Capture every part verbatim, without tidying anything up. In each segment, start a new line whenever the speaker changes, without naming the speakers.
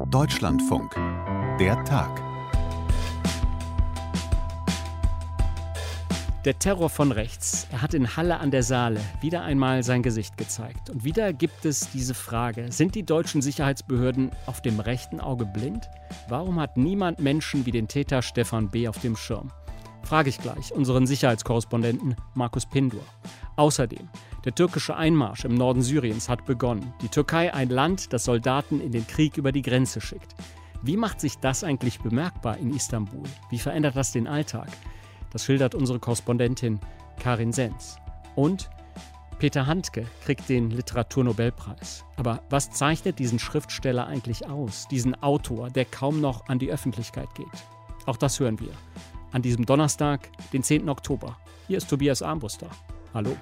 Deutschlandfunk. Der Tag.
Der Terror von rechts. Er hat in Halle an der Saale wieder einmal sein Gesicht gezeigt. Und wieder gibt es diese Frage: Sind die deutschen Sicherheitsbehörden auf dem rechten Auge blind? Warum hat niemand Menschen wie den Täter Stefan B. auf dem Schirm? Frage ich gleich unseren Sicherheitskorrespondenten Markus Pindur. Außerdem: Der türkische Einmarsch im Norden Syriens hat begonnen. Die Türkei, ein Land, das Soldaten in den Krieg über die Grenze schickt. Wie macht sich das eigentlich bemerkbar in Istanbul? Wie verändert das den Alltag? Das schildert unsere Korrespondentin Karin Sens. Und Peter Handke kriegt den Literaturnobelpreis. Aber was zeichnet diesen Schriftsteller eigentlich aus? Diesen Autor, der kaum noch an die Öffentlichkeit geht? Auch das hören wir an diesem Donnerstag, den zehnten Oktober. Hier ist Tobias Armbruster. Hallo.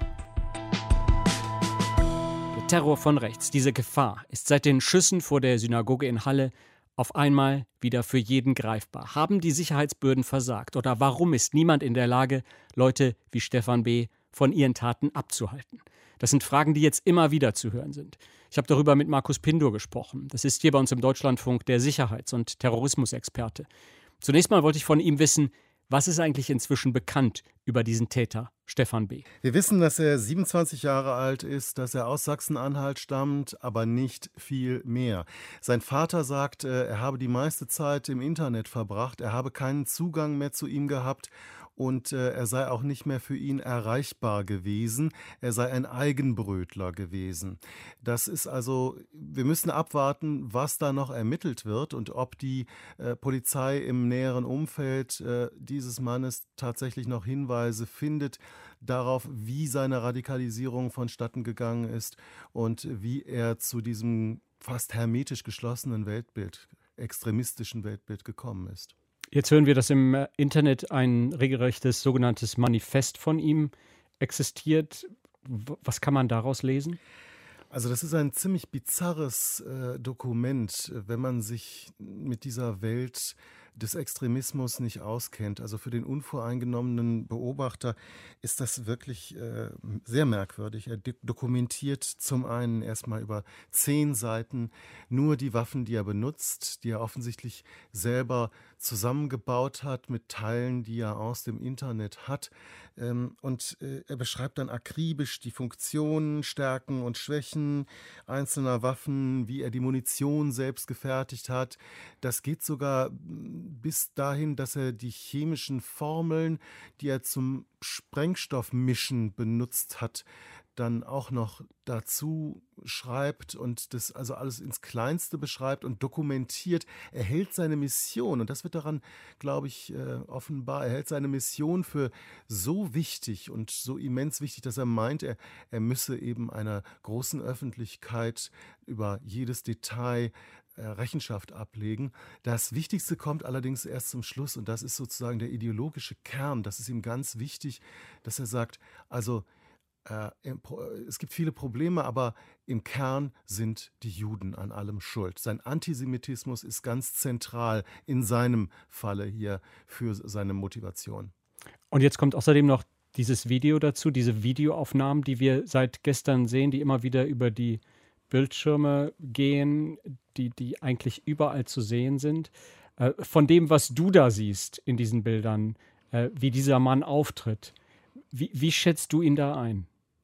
Der Terror von rechts, diese Gefahr, ist seit den Schüssen vor der Synagoge in Halle auf einmal wieder für jeden greifbar. Haben die Sicherheitsbehörden versagt? Oder warum ist niemand in der Lage, Leute wie Stefan B. von ihren Taten abzuhalten? Das sind Fragen, die jetzt immer wieder zu hören sind. Ich habe darüber mit Markus Pindur gesprochen. Das ist hier bei uns im Deutschlandfunk der Sicherheits- und Terrorismusexperte. Zunächst mal wollte ich von ihm wissen, was ist eigentlich inzwischen bekannt über diesen Täter Stefan B.?
Wir wissen, dass er siebenundzwanzig Jahre alt ist, dass er aus Sachsen-Anhalt stammt, aber nicht viel mehr. Sein Vater sagt, er habe die meiste Zeit im Internet verbracht, er habe keinen Zugang mehr zu ihm gehabt und er sei auch nicht mehr für ihn erreichbar gewesen. Er sei ein Eigenbrötler gewesen. Das ist also, wir müssen abwarten, was da noch ermittelt wird und ob die äh, Polizei im näheren Umfeld äh, dieses Mannes tatsächlich noch Hinweise findet darauf, wie seine Radikalisierung vonstatten gegangen ist und wie er zu diesem fast hermetisch geschlossenen Weltbild, extremistischen Weltbild gekommen ist.
Jetzt hören wir, dass im Internet ein regelrechtes sogenanntes Manifest von ihm existiert. Was kann man daraus lesen?
Also das ist ein ziemlich bizarres äh, Dokument, wenn man sich mit dieser Welt des Extremismus nicht auskennt. Also für den unvoreingenommenen Beobachter ist das wirklich äh, sehr merkwürdig. Er dokumentiert zum einen erstmal über zehn Seiten nur die Waffen, die er benutzt, die er offensichtlich selber zusammengebaut hat mit Teilen, die er aus dem Internet hat. Ähm, und äh, er beschreibt dann akribisch die Funktionen, Stärken und Schwächen einzelner Waffen, wie er die Munition selbst gefertigt hat. Das geht sogar bis dahin, dass er die chemischen Formeln, die er zum Sprengstoffmischen benutzt hat, dann auch noch dazu schreibt und das also alles ins Kleinste beschreibt und dokumentiert. Er hält seine Mission, und das wird daran, glaube ich, äh, offenbar, er hält seine Mission für so wichtig und so immens wichtig, dass er meint, er, er müsse eben einer großen Öffentlichkeit über jedes Detail äh, Rechenschaft ablegen. Das Wichtigste kommt allerdings erst zum Schluss, und das ist sozusagen der ideologische Kern. Das ist ihm ganz wichtig, dass er sagt, also Äh, es gibt viele Probleme, aber im Kern sind die Juden an allem schuld. Sein Antisemitismus ist ganz zentral in seinem Falle hier für seine Motivation.
Und jetzt kommt außerdem noch dieses Video dazu, diese Videoaufnahmen, die wir seit gestern sehen, die immer wieder über die Bildschirme gehen, die, die eigentlich überall zu sehen sind. Äh, von dem, was du da siehst in diesen Bildern, äh, wie dieser Mann auftritt, wie, wie schätzt du ihn da ein?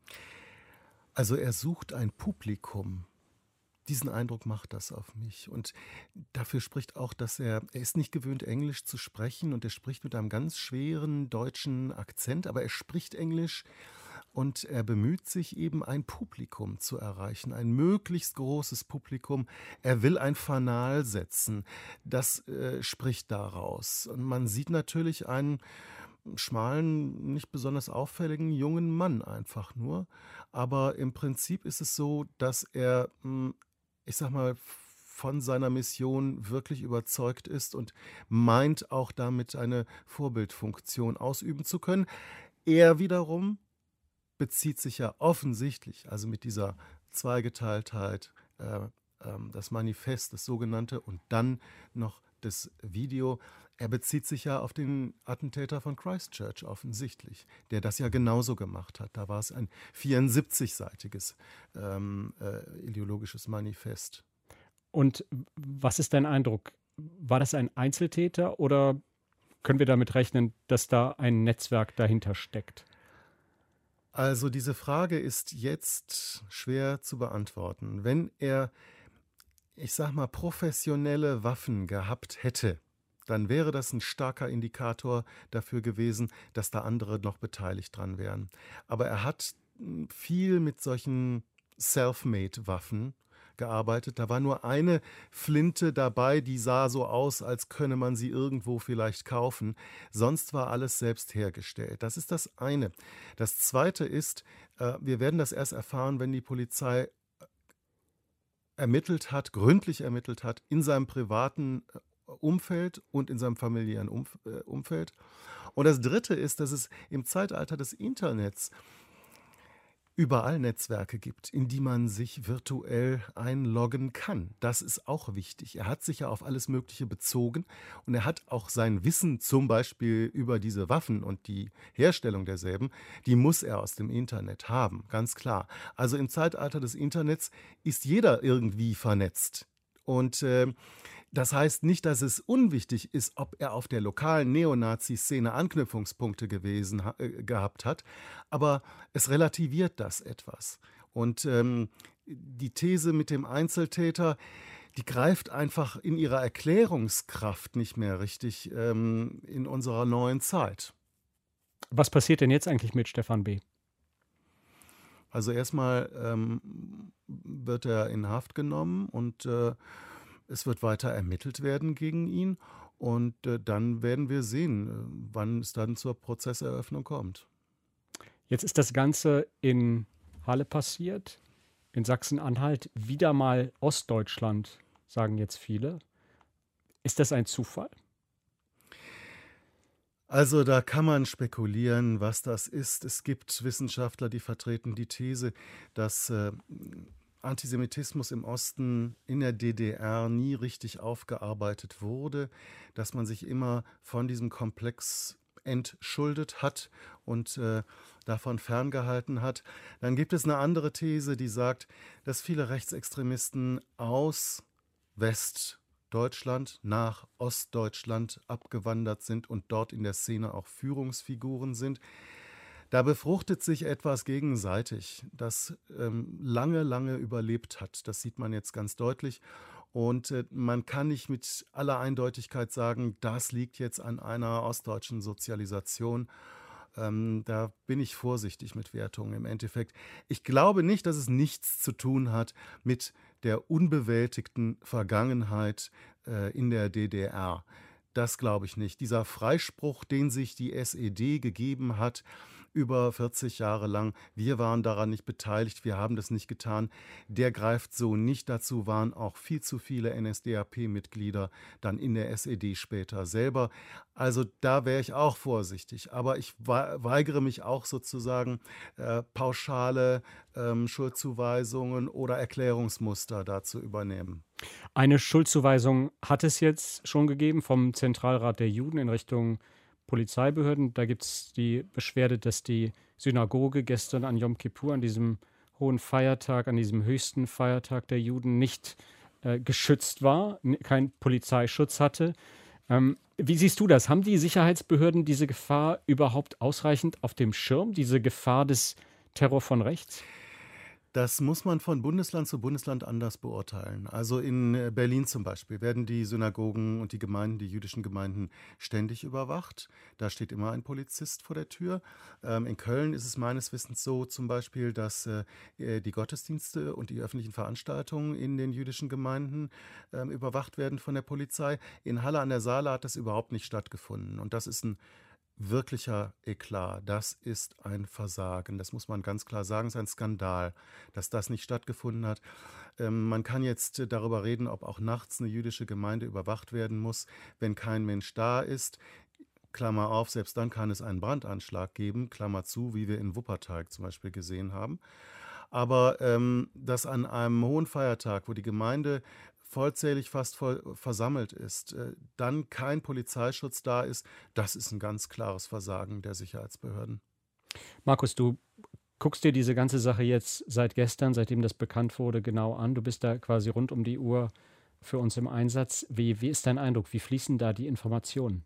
Also er sucht ein Publikum. Diesen Eindruck macht das auf mich. Und dafür spricht auch, dass er, er ist nicht gewöhnt, Englisch zu sprechen, und er spricht mit einem ganz schweren deutschen Akzent, aber er spricht Englisch und er bemüht sich eben, ein Publikum zu erreichen, ein möglichst großes Publikum. Er will ein Fanal setzen. Das äh, spricht daraus. Und man sieht natürlich einen schmalen, nicht besonders auffälligen jungen Mann einfach nur. Aber im Prinzip ist es so, dass er, ich sag mal, von seiner Mission wirklich überzeugt ist und meint auch damit eine Vorbildfunktion ausüben zu können. Er wiederum bezieht sich ja offensichtlich, also mit dieser Zweigeteiltheit, äh, äh, das Manifest, das sogenannte, und dann noch das Video. Er bezieht sich ja auf den Attentäter von Christchurch offensichtlich, der das ja genauso gemacht hat. Da war es ein vierundsiebzig-seitiges ähm, äh, ideologisches Manifest.
Und was ist dein Eindruck? War das ein Einzeltäter oder können wir damit rechnen, dass da ein Netzwerk dahinter steckt?
Also diese Frage ist jetzt schwer zu beantworten. Wenn er, ich sag mal, professionelle Waffen gehabt hätte, dann wäre das ein starker Indikator dafür gewesen, dass da andere noch beteiligt dran wären. Aber er hat mm, viel mit solchen Self-Made-Waffen gearbeitet. Da war nur eine Flinte dabei, die sah so aus, als könne man sie irgendwo vielleicht kaufen. Sonst war alles selbst hergestellt. Das ist das eine. Das zweite ist, äh, wir werden das erst erfahren, wenn die Polizei ermittelt hat, gründlich ermittelt hat, in seinem privaten äh, Umfeld und in seinem familiären Umf äh, Umfeld. Und das Dritte ist, dass es im Zeitalter des Internets überall Netzwerke gibt, in die man sich virtuell einloggen kann. Das ist auch wichtig. Er hat sich ja auf alles Mögliche bezogen und er hat auch sein Wissen zum Beispiel über diese Waffen und die Herstellung derselben, die muss er aus dem Internet haben, ganz klar. Also im Zeitalter des Internets ist jeder irgendwie vernetzt. Und äh, das heißt nicht, dass es unwichtig ist, ob er auf der lokalen Neonazi-Szene Anknüpfungspunkte gewesen ha äh, gehabt hat, aber es relativiert das etwas. Und ähm, die These mit dem Einzeltäter, die greift einfach in ihrer Erklärungskraft nicht mehr richtig ähm, in unserer neuen Zeit.
Was passiert denn jetzt eigentlich mit Stefan B.?
Also erstmal ähm, wird er in Haft genommen und äh, es wird weiter ermittelt werden gegen ihn und äh, dann werden wir sehen, äh, wann es dann zur Prozesseröffnung kommt.
Jetzt ist das Ganze in Halle passiert, in Sachsen-Anhalt, wieder mal Ostdeutschland, sagen jetzt viele. Ist das ein Zufall?
Also da kann man spekulieren, was das ist. Es gibt Wissenschaftler, die vertreten die These, dass äh, Antisemitismus im Osten in der D D R nie richtig aufgearbeitet wurde, dass man sich immer von diesem Komplex entschuldet hat und äh, davon ferngehalten hat. Dann gibt es eine andere These, die sagt, dass viele Rechtsextremisten aus Westdeutschland nach Ostdeutschland abgewandert sind und dort in der Szene auch Führungsfiguren sind. Da befruchtet sich etwas gegenseitig, das ähm, lange, lange überlebt hat. Das sieht man jetzt ganz deutlich. Und äh, man kann nicht mit aller Eindeutigkeit sagen, das liegt jetzt an einer ostdeutschen Sozialisation. Ähm, da bin ich vorsichtig mit Wertungen im Endeffekt. Ich glaube nicht, dass es nichts zu tun hat mit der unbewältigten Vergangenheit äh, in der D D R. Das glaube ich nicht. Dieser Freispruch, den sich die S E D gegeben hat, über vierzig Jahre lang, wir waren daran nicht beteiligt, wir haben das nicht getan, der greift so nicht. Dazu waren auch viel zu viele N S D A P-Mitglieder dann in der S E D später selber. Also da wäre ich auch vorsichtig. Aber ich weigere mich auch sozusagen, äh, pauschale ähm, Schuldzuweisungen oder Erklärungsmuster da zu übernehmen.
Eine Schuldzuweisung hat es jetzt schon gegeben vom Zentralrat der Juden in Richtung Polizeibehörden. Da gibt es die Beschwerde, dass die Synagoge gestern an Yom Kippur, an diesem hohen Feiertag, an diesem höchsten Feiertag der Juden, nicht äh, geschützt war, keinen Polizeischutz hatte. Ähm, wie siehst du das? Haben die Sicherheitsbehörden diese Gefahr überhaupt ausreichend auf dem Schirm, diese Gefahr des Terror von rechts?
Das muss man von Bundesland zu Bundesland anders beurteilen. Also in Berlin zum Beispiel werden die Synagogen und die Gemeinden, die jüdischen Gemeinden, ständig überwacht. Da steht immer ein Polizist vor der Tür. Ähm, in Köln ist es meines Wissens so zum Beispiel, dass äh, die Gottesdienste und die öffentlichen Veranstaltungen in den jüdischen Gemeinden äh, überwacht werden von der Polizei. In Halle an der Saale hat das überhaupt nicht stattgefunden. Und das ist ein wirklicher Eklat. Das ist ein Versagen. Das muss man ganz klar sagen. Es ist ein Skandal, dass das nicht stattgefunden hat. Ähm, man kann jetzt äh, darüber reden, ob auch nachts eine jüdische Gemeinde überwacht werden muss, wenn kein Mensch da ist. Klammer auf, selbst dann kann es einen Brandanschlag geben, Klammer zu, wie wir in Wuppertal zum Beispiel gesehen haben. Aber ähm, dass an einem hohen Feiertag, wo die Gemeinde vollzählig fast voll versammelt ist, äh, dann kein Polizeischutz da ist, das ist ein ganz klares Versagen der Sicherheitsbehörden.
Markus, du guckst dir diese ganze Sache jetzt seit gestern, seitdem das bekannt wurde, genau an. Du bist da quasi rund um die Uhr für uns im Einsatz. Wie, wie ist dein Eindruck? Wie fließen da die Informationen?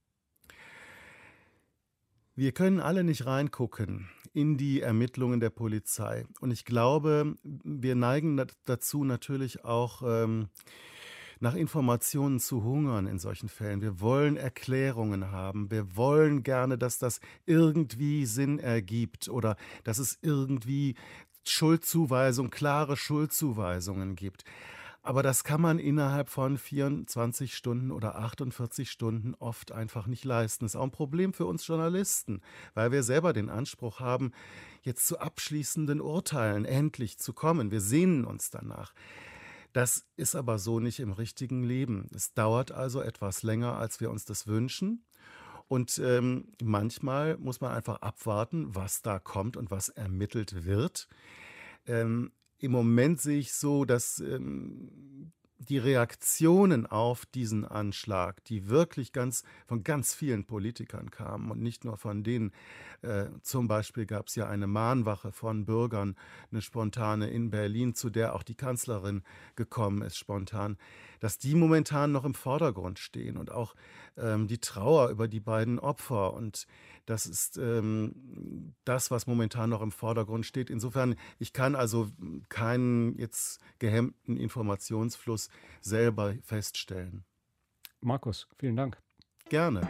Wir können alle nicht reingucken in die Ermittlungen der Polizei. Und ich glaube, wir neigen dazu natürlich auch ähm, nach Informationen zu hungern in solchen Fällen. Wir wollen Erklärungen haben. Wir wollen gerne, dass das irgendwie Sinn ergibt oder dass es irgendwie Schuldzuweisungen, klare Schuldzuweisungen gibt. Aber das kann man innerhalb von vierundzwanzig Stunden oder achtundvierzig Stunden oft einfach nicht leisten. Das ist auch ein Problem für uns Journalisten, weil wir selber den Anspruch haben, jetzt zu abschließenden Urteilen endlich zu kommen. Wir sehnen uns danach. Das ist aber so nicht im richtigen Leben. Es dauert also etwas länger, als wir uns das wünschen. Und ähm, manchmal muss man einfach abwarten, was da kommt und was ermittelt wird. Ähm, Im Moment sehe ich so, dass ähm, die Reaktionen auf diesen Anschlag, die wirklich ganz von ganz vielen Politikern kamen und nicht nur von denen, äh, zum Beispiel gab es ja eine Mahnwache von Bürgern, eine spontane in Berlin, zu der auch die Kanzlerin gekommen ist, spontan, dass die momentan noch im Vordergrund stehen und auch ähm, die Trauer über die beiden Opfer. Und das ist ähm, das, was momentan noch im Vordergrund steht. Insofern, ich kann also keinen jetzt gehemmten Informationsfluss selber feststellen.
Markus, vielen Dank.
Gerne.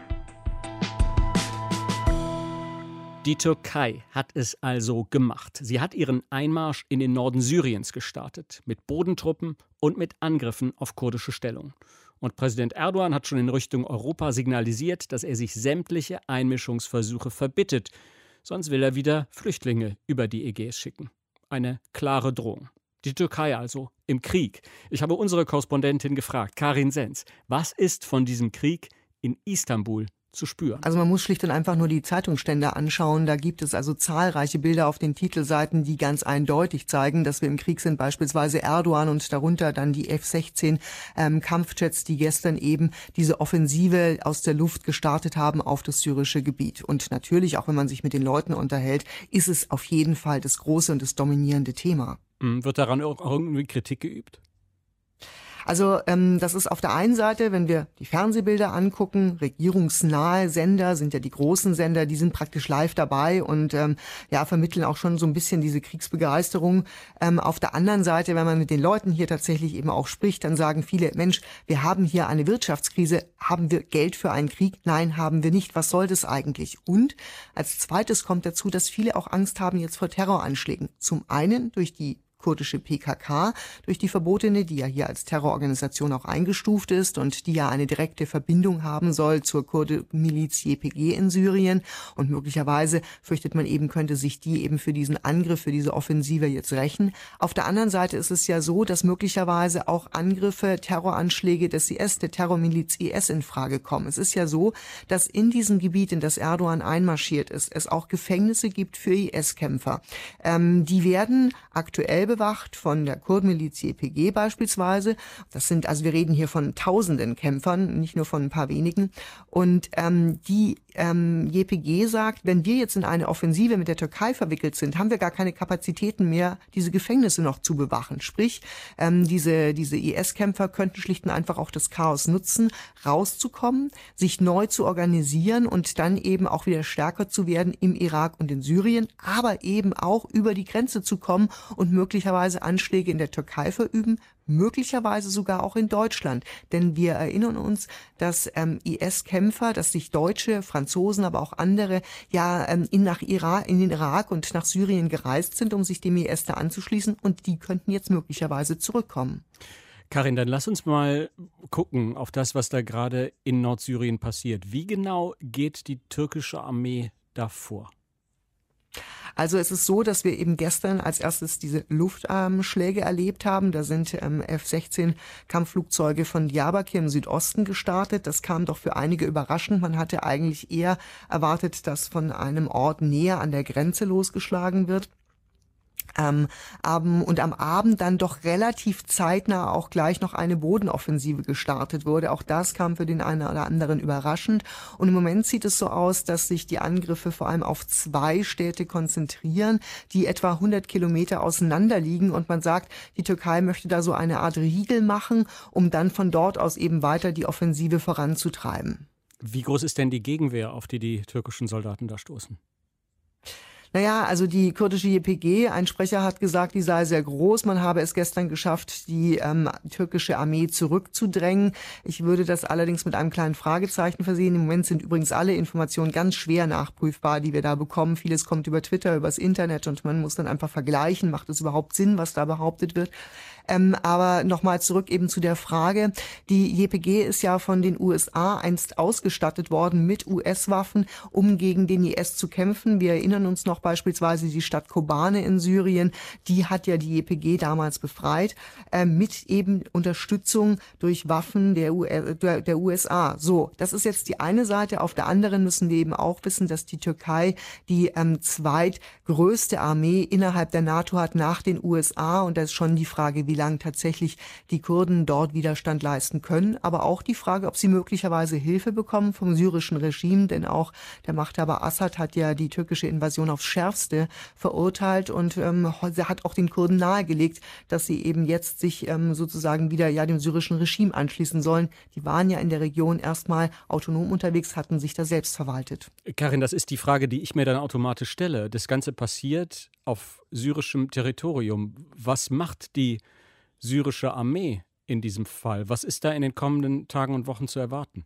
Die Türkei hat es also gemacht. Sie hat ihren Einmarsch in den Norden Syriens gestartet, mit Bodentruppen und mit Angriffen auf kurdische Stellungen. Und Präsident Erdogan hat schon in Richtung Europa signalisiert, dass er sich sämtliche Einmischungsversuche verbittet. Sonst will er wieder Flüchtlinge über die Ägäis schicken. Eine klare Drohung. Die Türkei also im Krieg. Ich habe unsere Korrespondentin gefragt, Karin Senz, was ist von diesem Krieg in Istanbul zu spüren?
Also man muss schlicht und einfach nur die Zeitungsstände anschauen. Da gibt es also zahlreiche Bilder auf den Titelseiten, die ganz eindeutig zeigen, dass wir im Krieg sind. Beispielsweise Erdogan und darunter dann die F sechzehn ähm, Kampfjets, die gestern eben diese Offensive aus der Luft gestartet haben auf das syrische Gebiet. Und natürlich, auch wenn man sich mit den Leuten unterhält, ist es auf jeden Fall das große und das dominierende Thema.
Wird daran auch irgendwie Kritik geübt?
Also ähm, das ist auf der einen Seite, wenn wir die Fernsehbilder angucken, regierungsnahe Sender sind ja die großen Sender, die sind praktisch live dabei und ähm, ja vermitteln auch schon so ein bisschen diese Kriegsbegeisterung. Ähm, auf der anderen Seite, wenn man mit den Leuten hier tatsächlich eben auch spricht, dann sagen viele, Mensch, wir haben hier eine Wirtschaftskrise, haben wir Geld für einen Krieg? Nein, haben wir nicht. Was soll das eigentlich? Und als zweites kommt dazu, dass viele auch Angst haben jetzt vor Terroranschlägen. Zum einen durch die kurdische P K K, durch die Verbotene, die ja hier als Terrororganisation auch eingestuft ist und die ja eine direkte Verbindung haben soll zur Kurdenmiliz J P G in Syrien. Und möglicherweise fürchtet man eben, könnte sich die eben für diesen Angriff, für diese Offensive jetzt rächen. Auf der anderen Seite ist es ja so, dass möglicherweise auch Angriffe, Terroranschläge des I S, der Terrormiliz I S in Frage kommen. Es ist ja so, dass in diesem Gebiet, in das Erdogan einmarschiert ist, es auch Gefängnisse gibt für I S-Kämpfer. Ähm, die werden aktuell bewacht von der Kurdenmiliz J P G beispielsweise. Das sind, also wir reden hier von tausenden Kämpfern, nicht nur von ein paar wenigen. Und ähm, die ähm, J P G sagt, wenn wir jetzt in eine Offensive mit der Türkei verwickelt sind, haben wir gar keine Kapazitäten mehr, diese Gefängnisse noch zu bewachen. Sprich, ähm, diese, diese I S-Kämpfer könnten schlicht und einfach auch das Chaos nutzen, rauszukommen, sich neu zu organisieren und dann eben auch wieder stärker zu werden im Irak und in Syrien, aber eben auch über die Grenze zu kommen und möglicherweise Anschläge in der Türkei verüben, möglicherweise sogar auch in Deutschland. Denn wir erinnern uns, dass ähm, I S-Kämpfer, dass sich Deutsche, Franzosen, aber auch andere ja ähm, in, nach Irak, in den Irak und nach Syrien gereist sind, um sich dem I S da anzuschließen. Und die könnten jetzt möglicherweise zurückkommen.
Karin, dann lass uns mal gucken auf das, was da gerade in Nordsyrien passiert. Wie genau geht die türkische Armee da vor?
Also es ist so, dass wir eben gestern als erstes diese Luftschläge erlebt haben. Da sind ähm, F sechzehn Kampfflugzeuge von Diyarbakir im Südosten gestartet. Das kam doch für einige überraschend. Man hatte eigentlich eher erwartet, dass von einem Ort näher an der Grenze losgeschlagen wird. Ähm, ähm, und am Abend dann doch relativ zeitnah auch gleich noch eine Bodenoffensive gestartet wurde. Auch das kam für den einen oder anderen überraschend. Und im Moment sieht es so aus, dass sich die Angriffe vor allem auf zwei Städte konzentrieren, die etwa hundert Kilometer auseinander liegen. Und man sagt, die Türkei möchte da so eine Art Riegel machen, um dann von dort aus eben weiter die Offensive voranzutreiben.
Wie groß ist denn die Gegenwehr, auf die die türkischen Soldaten da stoßen?
Naja, also die kurdische Y P G, ein Sprecher hat gesagt, die sei sehr groß. Man habe es gestern geschafft, die ähm, türkische Armee zurückzudrängen. Ich würde das allerdings mit einem kleinen Fragezeichen versehen. Im Moment sind übrigens alle Informationen ganz schwer nachprüfbar, die wir da bekommen. Vieles kommt über Twitter, übers Internet und man muss dann einfach vergleichen. Macht es überhaupt Sinn, was da behauptet wird? Ähm, aber nochmal zurück eben zu der Frage. Die Y P G ist ja von den U S A einst ausgestattet worden mit U S-Waffen, um gegen den I S zu kämpfen. Wir erinnern uns noch beispielsweise die Stadt Kobane in Syrien. Die hat ja die Y P G damals befreit, äh, mit eben Unterstützung durch Waffen der, U der, der U S A. So, das ist jetzt die eine Seite. Auf der anderen müssen wir eben auch wissen, dass die Türkei die ähm, zweitgrößte Armee innerhalb der NATO hat nach den U S A. Und da ist schon die Frage, wie lang tatsächlich die Kurden dort Widerstand leisten können, aber auch die Frage, ob sie möglicherweise Hilfe bekommen vom syrischen Regime, denn auch der Machthaber Assad hat ja die türkische Invasion aufs Schärfste verurteilt und ähm, hat auch den Kurden nahegelegt, dass sie eben jetzt sich ähm, sozusagen wieder ja dem syrischen Regime anschließen sollen. Die waren ja in der Region erstmal autonom unterwegs, hatten sich da selbst verwaltet.
Karin, das ist die Frage, die ich mir dann automatisch stelle. Das Ganze passiert auf syrischem Territorium. Was macht die syrische Armee in diesem Fall? Was ist da in den kommenden Tagen und Wochen zu erwarten?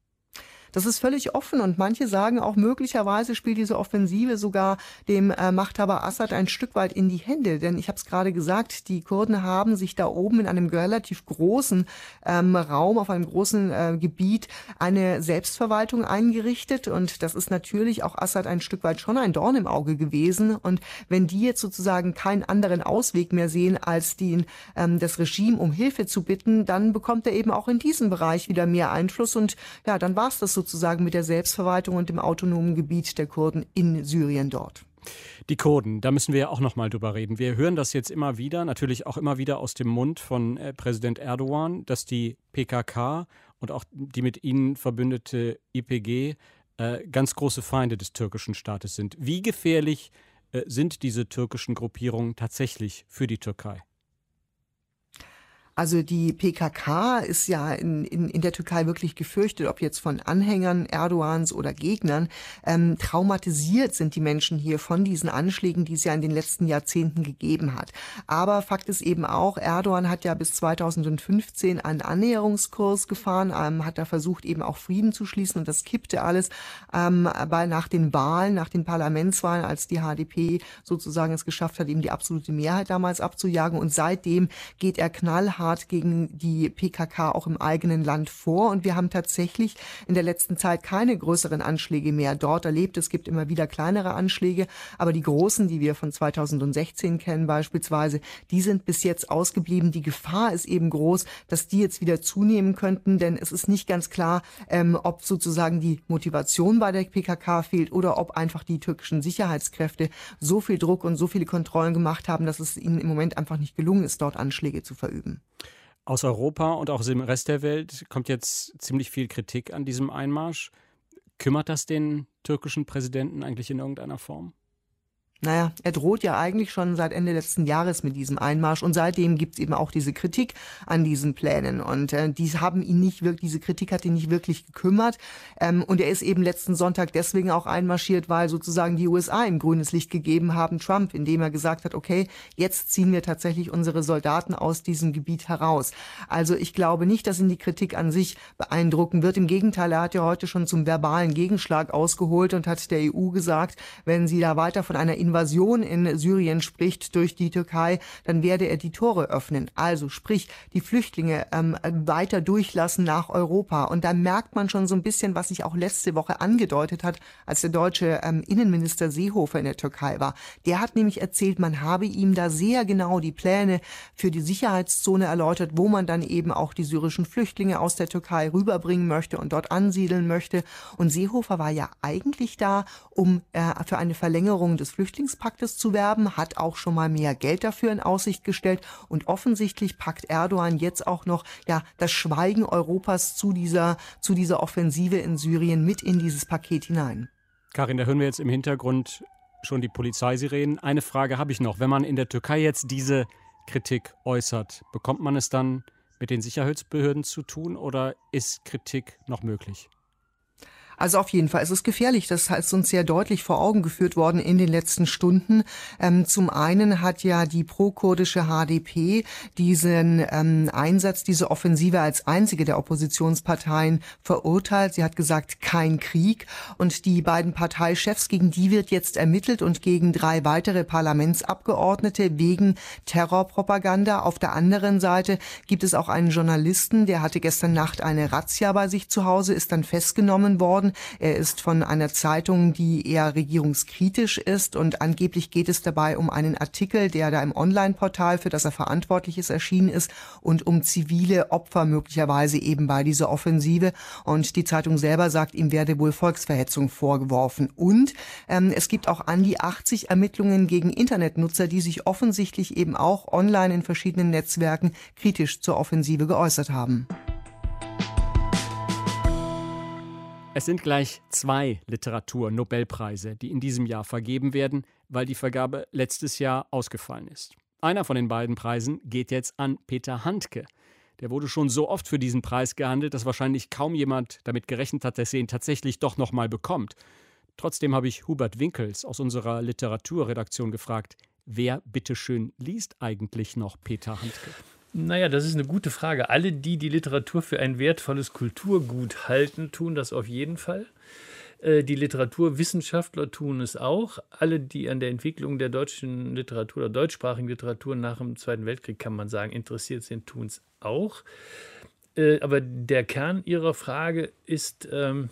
Das ist völlig offen und manche sagen auch, möglicherweise spielt diese Offensive sogar dem äh, Machthaber Assad ein Stück weit in die Hände. Denn ich habe es gerade gesagt, die Kurden haben sich da oben in einem relativ großen ähm, Raum, auf einem großen äh, Gebiet, eine Selbstverwaltung eingerichtet. Und das ist natürlich auch Assad ein Stück weit schon ein Dorn im Auge gewesen. Und wenn die jetzt sozusagen keinen anderen Ausweg mehr sehen, als den, ähm, das Regime um Hilfe zu bitten, dann bekommt er eben auch in diesem Bereich wieder mehr Einfluss. Und ja, dann war es das so sozusagen mit der Selbstverwaltung und dem autonomen Gebiet der Kurden in Syrien dort.
Die Kurden, da müssen wir ja auch noch mal drüber reden. Wir hören das jetzt immer wieder, natürlich auch immer wieder aus dem Mund von äh, Präsident Erdogan, dass die P K K und auch die mit ihnen verbündete Y P G äh, ganz große Feinde des türkischen Staates sind. Wie gefährlich äh, sind diese türkischen Gruppierungen tatsächlich für die Türkei?
Also die P K K ist ja in, in, in der Türkei wirklich gefürchtet, ob jetzt von Anhängern Erdogans oder Gegnern. Ähm, traumatisiert sind die Menschen hier von diesen Anschlägen, die es ja in den letzten Jahrzehnten gegeben hat. Aber Fakt ist eben auch, Erdogan hat ja bis zweitausendfünfzehn einen Annäherungskurs gefahren, ähm, hat da versucht, eben auch Frieden zu schließen und das kippte alles ähm, bei, nach den Wahlen, nach den Parlamentswahlen, als die H D P sozusagen es geschafft hat, eben die absolute Mehrheit damals abzujagen. Und seitdem geht er knallhart gegen die P K K auch im eigenen Land vor. Und wir haben tatsächlich in der letzten Zeit keine größeren Anschläge mehr dort erlebt. Es gibt immer wieder kleinere Anschläge, aber die großen, die wir von zweitausendsechzehn kennen beispielsweise, die sind bis jetzt ausgeblieben. Die Gefahr ist eben groß, dass die jetzt wieder zunehmen könnten, denn es ist nicht ganz klar, ähm, ob sozusagen die Motivation bei der P K K fehlt oder ob einfach die türkischen Sicherheitskräfte so viel Druck und so viele Kontrollen gemacht haben, dass es ihnen im Moment einfach nicht gelungen ist, dort Anschläge zu verüben.
Aus Europa und auch aus dem Rest der Welt kommt jetzt ziemlich viel Kritik an diesem Einmarsch. Kümmert das den türkischen Präsidenten eigentlich in irgendeiner Form?
Naja, er droht ja eigentlich schon seit Ende letzten Jahres mit diesem Einmarsch und seitdem gibt's eben auch diese Kritik an diesen Plänen und äh, die haben ihn nicht wirklich, diese Kritik hat ihn nicht wirklich gekümmert ähm, und er ist eben letzten Sonntag deswegen auch einmarschiert, weil sozusagen die U S A ihm grünes Licht gegeben haben, Trump, indem er gesagt hat, okay, jetzt ziehen wir tatsächlich unsere Soldaten aus diesem Gebiet heraus. Also ich glaube nicht, dass ihn die Kritik an sich beeindrucken wird. Im Gegenteil, er hat ja heute schon zum verbalen Gegenschlag ausgeholt und hat der E U gesagt, wenn sie da weiter von einer Invasion in Syrien spricht durch die Türkei, dann werde er die Tore öffnen. Also sprich, die Flüchtlinge ähm, weiter durchlassen nach Europa. Und da merkt man schon so ein bisschen, was sich auch letzte Woche angedeutet hat, als der deutsche ähm, Innenminister Seehofer in der Türkei war. Der hat nämlich erzählt, man habe ihm da sehr genau die Pläne für die Sicherheitszone erläutert, wo man dann eben auch die syrischen Flüchtlinge aus der Türkei rüberbringen möchte und dort ansiedeln möchte. Und Seehofer war ja eigentlich da, um äh, für eine Verlängerung des Flüchtlings Flüchtlingspaktes zu werben, hat auch schon mal mehr Geld dafür in Aussicht gestellt und offensichtlich packt Erdogan jetzt auch noch ja das Schweigen Europas zu dieser, zu dieser Offensive in Syrien mit in dieses Paket hinein.
Karin, da hören wir jetzt im Hintergrund schon die Polizeisirenen. Eine Frage habe ich noch. Wenn man in der Türkei jetzt diese Kritik äußert, bekommt man es dann mit den Sicherheitsbehörden zu tun oder ist Kritik noch möglich?
Also auf jeden Fall, es ist gefährlich. Das ist uns sehr deutlich vor Augen geführt worden in den letzten Stunden. Ähm, zum einen hat ja die pro-kurdische H D P diesen ähm, Einsatz, diese Offensive als einzige der Oppositionsparteien verurteilt. Sie hat gesagt, kein Krieg. Und die beiden Parteichefs, gegen die wird jetzt ermittelt und gegen drei weitere Parlamentsabgeordnete wegen Terrorpropaganda. Auf der anderen Seite gibt es auch einen Journalisten, der hatte gestern Nacht eine Razzia bei sich zu Hause, ist dann festgenommen worden. Er ist von einer Zeitung, die eher regierungskritisch ist und angeblich geht es dabei um einen Artikel, der da im Online-Portal, für das er verantwortlich ist, erschienen ist und um zivile Opfer möglicherweise eben bei dieser Offensive. Und die Zeitung selber sagt, ihm werde wohl Volksverhetzung vorgeworfen. Und ähm, es gibt auch an die achtzig Ermittlungen gegen Internetnutzer, die sich offensichtlich eben auch online in verschiedenen Netzwerken kritisch zur Offensive geäußert haben.
Es sind gleich zwei Literatur-Nobelpreise, die in diesem Jahr vergeben werden, weil die Vergabe letztes Jahr ausgefallen ist. Einer von den beiden Preisen geht jetzt an Peter Handke. Der wurde schon so oft für diesen Preis gehandelt, dass wahrscheinlich kaum jemand damit gerechnet hat, dass er ihn tatsächlich doch noch mal bekommt. Trotzdem habe ich Hubert Winkels aus unserer Literaturredaktion gefragt, wer bitteschön liest eigentlich noch Peter Handke?
Naja, das ist eine gute Frage. Alle, die die Literatur für ein wertvolles Kulturgut halten, tun das auf jeden Fall. Die Literaturwissenschaftler tun es auch. Alle, die an der Entwicklung der deutschen Literatur oder deutschsprachigen Literatur nach dem Zweiten Weltkrieg, kann man sagen, interessiert sind, tun es auch. Aber der Kern Ihrer Frage ist,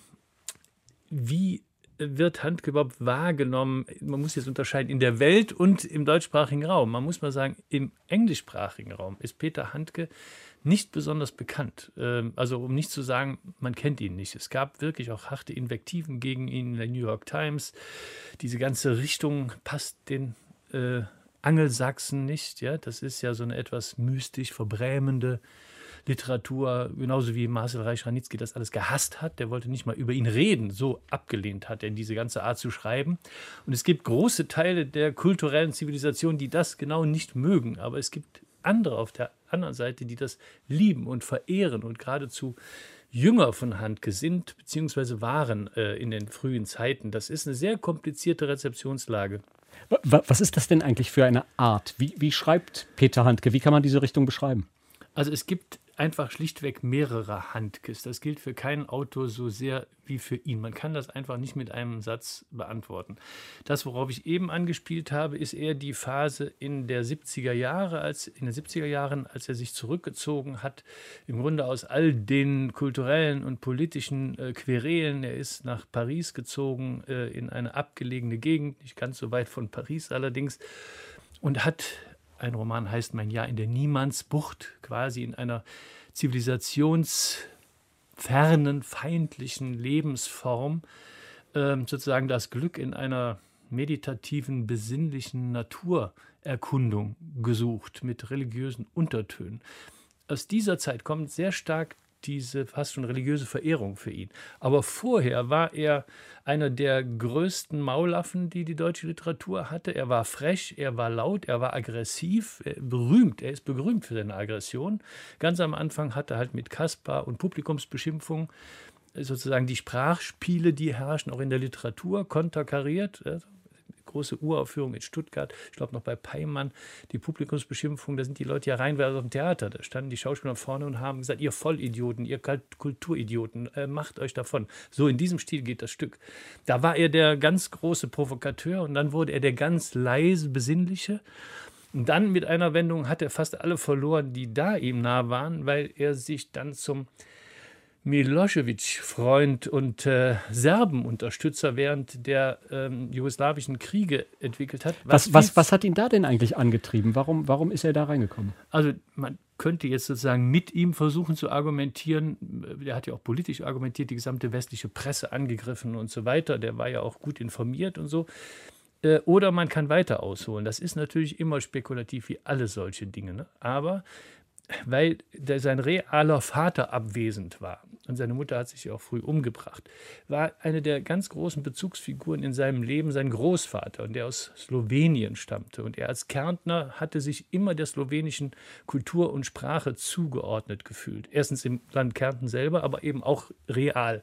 wie wird Handke überhaupt wahrgenommen? Man muss jetzt unterscheiden in der Welt und im deutschsprachigen Raum. Man muss mal sagen, im englischsprachigen Raum ist Peter Handke nicht besonders bekannt. Also um nicht zu sagen, man kennt ihn nicht. Es gab wirklich auch harte Invektiven gegen ihn in der New York Times. Diese ganze Richtung passt den äh, Angelsachsen nicht. Ja? Das ist ja so eine etwas mystisch verbrämende Literatur, genauso wie Marcel Reich-Ranitzky das alles gehasst hat. Der wollte nicht mal über ihn reden. So abgelehnt hat er diese ganze Art zu schreiben. Und es gibt große Teile der kulturellen Zivilisation, die das genau nicht mögen. Aber es gibt andere auf der anderen Seite, die das lieben und verehren und geradezu Jünger von Handke sind, beziehungsweise waren äh, in den frühen Zeiten. Das ist eine sehr komplizierte Rezeptionslage.
Was ist das denn eigentlich für eine Art? Wie, wie schreibt Peter Handke? Wie kann man diese Richtung beschreiben?
Also es gibt einfach schlichtweg mehrere Handkes. Das gilt für keinen Autor so sehr wie für ihn. Man kann das einfach nicht mit einem Satz beantworten. Das, worauf ich eben angespielt habe, ist eher die Phase in der siebziger Jahre, als in den siebziger Jahren, als er sich zurückgezogen hat, im Grunde aus all den kulturellen und politischen äh, Querelen. Er ist nach Paris gezogen, äh, in eine abgelegene Gegend, nicht ganz so weit von Paris allerdings, und hat ein Roman heißt Mein Jahr in der Niemandsbucht, quasi in einer zivilisationsfernen, feindlichen Lebensform, äh, sozusagen das Glück in einer meditativen, besinnlichen Naturerkundung gesucht, mit religiösen Untertönen. Aus dieser Zeit kommt sehr stark diese fast schon religiöse Verehrung für ihn. Aber vorher war er einer der größten Maulaffen, die die deutsche Literatur hatte. Er war frech, er war laut, er war aggressiv, er, berühmt. Er ist berühmt für seine Aggression. Ganz am Anfang hat er halt mit Kaspar und Publikumsbeschimpfung sozusagen die Sprachspiele, die herrschen, auch in der Literatur, konterkariert. Große Uraufführung in Stuttgart, ich glaube noch bei Peimann, die Publikumsbeschimpfung, da sind die Leute ja reinweise auf dem Theater, da standen die Schauspieler vorne und haben gesagt, ihr Vollidioten, ihr Kulturidioten, äh, macht euch davon. So in diesem Stil geht das Stück. Da war er der ganz große Provokateur und dann wurde er der ganz leise, besinnliche. Und dann mit einer Wendung hat er fast alle verloren, die da ihm nah waren, weil er sich dann zum Milosevic-Freund und äh, Serbenunterstützer während der ähm, jugoslawischen Kriege entwickelt hat.
Was, was, was hat ihn da denn eigentlich angetrieben? Warum, warum ist er da reingekommen?
Also man könnte jetzt sozusagen mit ihm versuchen zu argumentieren. Der hat ja auch politisch argumentiert, die gesamte westliche Presse angegriffen und so weiter. Der war ja auch gut informiert und so. Äh, oder man kann weiter ausholen. Das ist natürlich immer spekulativ wie alle solche Dinge. Ne? Aber weil der, sein realer Vater abwesend war und seine Mutter hat sich ja auch früh umgebracht, war eine der ganz großen Bezugsfiguren in seinem Leben sein Großvater, und der aus Slowenien stammte. Und er als Kärntner hatte sich immer der slowenischen Kultur und Sprache zugeordnet gefühlt. Erstens im Land Kärnten selber, aber eben auch real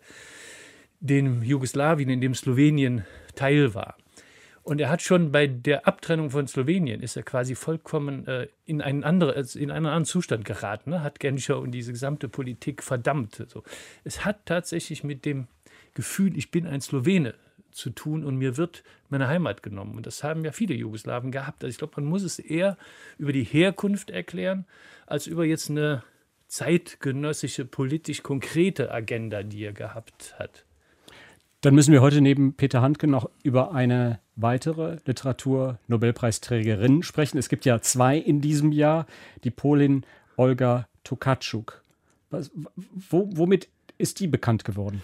dem Jugoslawien, in dem Slowenien Teil war. Und er hat schon bei der Abtrennung von Slowenien, ist er quasi vollkommen äh, in, einen andere, in einen anderen Zustand geraten, ne? Hat Genscher und diese gesamte Politik verdammt. So. Es hat tatsächlich mit dem Gefühl, ich bin ein Slowene, zu tun und mir wird meine Heimat genommen. Und das haben ja viele Jugoslawen gehabt. Also ich glaube, man muss es eher über die Herkunft erklären, als über jetzt eine zeitgenössische, politisch konkrete Agenda, die er gehabt hat.
Dann müssen wir heute neben Peter Handke noch über eine weitere Literatur-Nobelpreisträgerin sprechen. Es gibt ja zwei in diesem Jahr, die Polin Olga Tokarczuk. Was, wo, womit ist die bekannt geworden?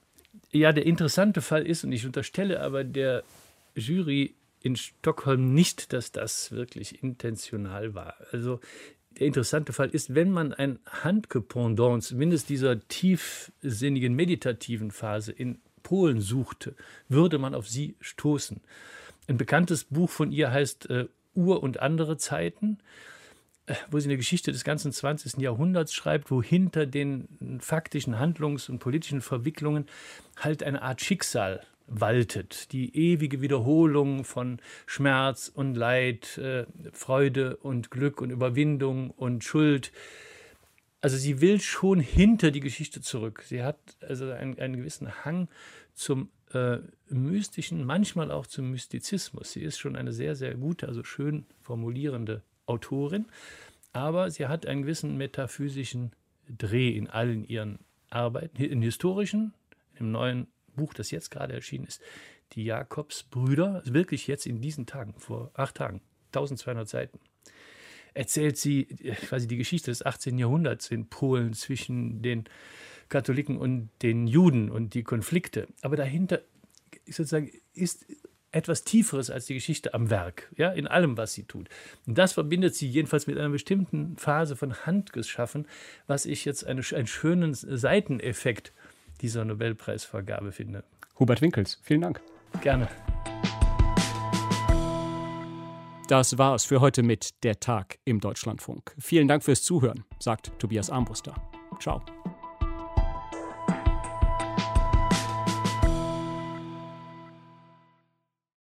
Ja, der interessante Fall ist, und ich unterstelle aber der Jury in Stockholm nicht, dass das wirklich intentional war. Also der interessante Fall ist, wenn man ein Handke-Pendant, zumindest dieser tiefsinnigen, meditativen Phase in Polen suchte, würde man auf sie stoßen. Ein bekanntes Buch von ihr heißt äh, Ur und andere Zeiten, äh, wo sie eine Geschichte des ganzen zwanzigsten Jahrhunderts schreibt, wo hinter den faktischen Handlungs- und politischen Verwicklungen halt eine Art Schicksal waltet. Die ewige Wiederholung von Schmerz und Leid, äh, Freude und Glück und Überwindung und Schuld. Also sie will schon hinter die Geschichte zurück. Sie hat also einen, einen gewissen Hang zum äh, Mystischen, manchmal auch zum Mystizismus. Sie ist schon eine sehr, sehr gute, also schön formulierende Autorin, aber sie hat einen gewissen metaphysischen Dreh in allen ihren Arbeiten, in historischen, im neuen Buch, das jetzt gerade erschienen ist, die Jakobsbrüder, also wirklich jetzt in diesen Tagen, vor acht Tagen, eintausendzweihundert Seiten. Erzählt sie quasi die Geschichte des achtzehnten Jahrhunderts in Polen zwischen den Katholiken und den Juden und die Konflikte. Aber dahinter sozusagen ist etwas Tieferes als die Geschichte am Werk, ja, in allem, was sie tut. Und das verbindet sie jedenfalls mit einer bestimmten Phase von Handkes Schaffen, was ich jetzt eine, einen schönen Seiteneffekt dieser Nobelpreisvergabe finde.
Hubert Winkels, vielen Dank.
Gerne.
Das war's für heute mit Der Tag im Deutschlandfunk. Vielen Dank fürs Zuhören, sagt Tobias Armbruster. Ciao.